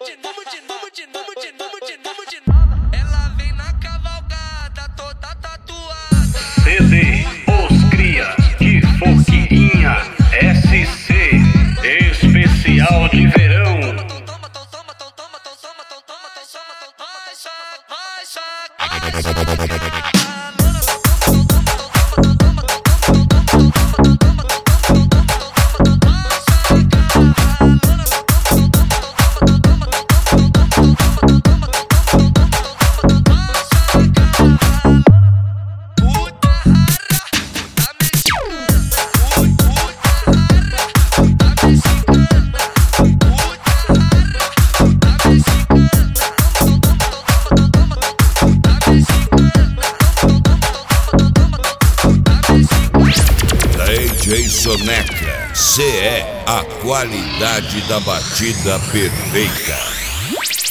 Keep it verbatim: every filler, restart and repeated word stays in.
de vamos de vamos de vamos de vamos de vamos de ela vem na cavalgada toda tatuada. C D Os Cria de Foquinha S C especial de verão. D J Soneca, C E, a qualidade da batida perfeita.